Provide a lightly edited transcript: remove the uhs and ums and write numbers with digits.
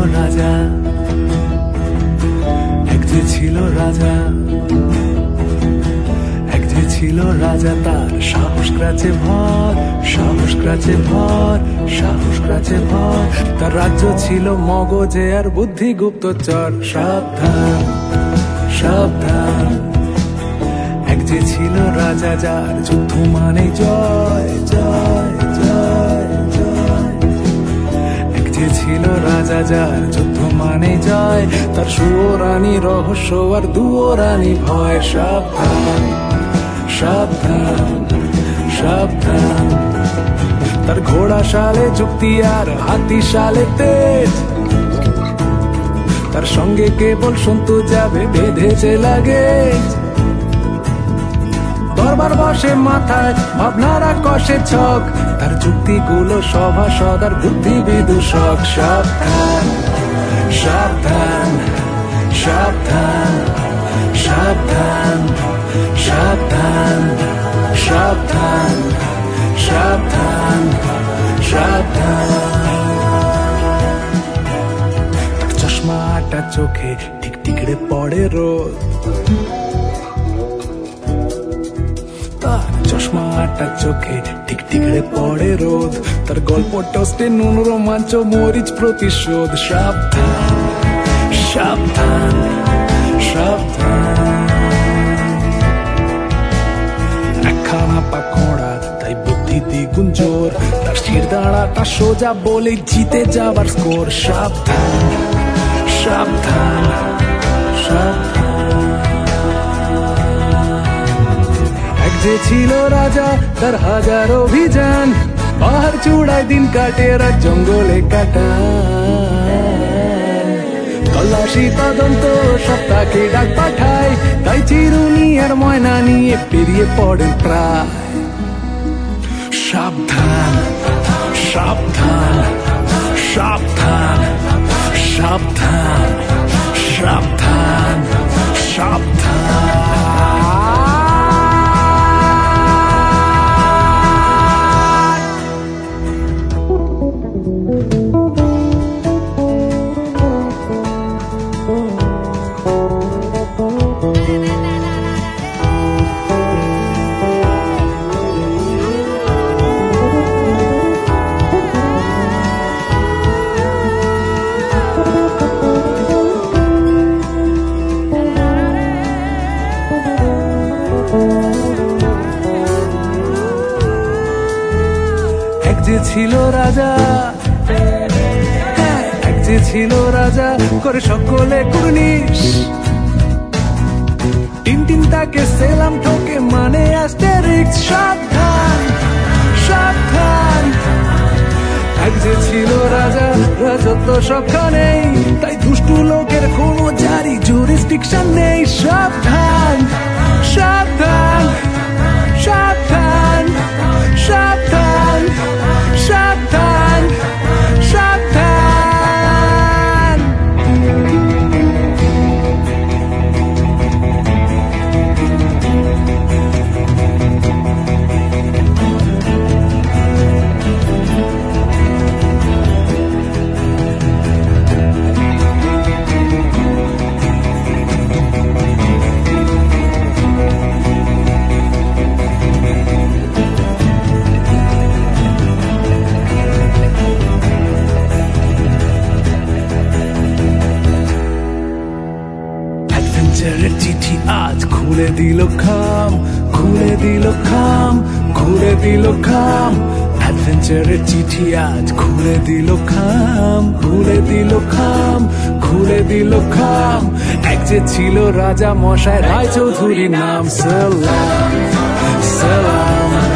রাজা, এক যে ছিল রাজা, এক যে ছিল রাজা, তার সাহস ক্রাচে ভর, সাহস ক্রাচে ভর, সাহস ক্রাচে ভর। তার রাজ্য ছিল মগজে আর বুদ্ধি গুপ্তচর। সাবধান সাবধান, এক যে ছিল রাজা, যার যুদ্ধ মানে জয় জয় জয় জয়। এক যে ছিল রাজা, যার যুদ্ধ মানে জয়, তার সুয়োরানি রহস্য আর দুয়োরানি ভয়। সাবধান সাবধান সাবধান, তার ঘোড়া শালে যুক্তি আর হাতি শালে তেজ, তার সঙ্গে কেবল সন্তু যাবে বেঁধেছে লাগে। দরবার বসে মাথায়, ভাবনারা কষে ছক, তার যুক্তিগুলো সভাসদ আর বুদ্ধি বিদূষক। সাবধান সাবধান সাবধান সাবধান সাবধান সাবধান সাবধান সাবধান। তার চশমাটা চোখে টিকটিকড়ে পড়ে রোদ, তার চশমাটা চোখে টিকটিকড়ে পড়ে রোদ। তার গল্প টস্টে নুন রোমাঞ্চ মরিচ প্রতিশোধ। সাবধান সাবধান সাবধান, একখানা পাখোড়া তাই বুদ্ধি দ্বিগুণ জোর, তার শির দাঁড়াটা সোজা বলে জিতে যাবার স্কোর। সাবধান সাবধান সাবধান, এক যে ছিল রাজা, তার হাজার অভিযান, পাহাড় চূড়ায় দিন কাটে রাত জঙ্গলে কাটান। তল্লাশি তদন্ত সব তাকে ডাক পাঠায়, তাই চিরুনি আর ময়না নিয়ে পেরিয়ে পড়েন প্রায়। সাবধান সাবধান সাবধান সাবধান সাবধান সাবধান। এক যে ছিল রাজা, এক যে ছিল রাজা, করে সকলে কুর্নিশ। টিনটিন তাকে সেলাম ঠোকে মানে অ্যাস্টেরিক্স। সাবধান সাবধান, এক যে ছিল রাজা, রাজত্ব সবখানেই, তাই দুষ্টু লোকের কোনো জারি জুরিসডিকশন নেই। সাবধান সাবধান সাবধান সাবধান সাবধান সাবধান। চিঠি আজ খুলে দিল খাম, খুলে দিল খাম, খুলে দিল খাম। অ্যাডভেঞ্চারের চিঠি আজ খুলে দিল খাম, খুলে দিল খাম, খুলে দিল খাম। এক যে ছিল রাজা মশাই রায়চৌধুরী নাম। সালাম সালাম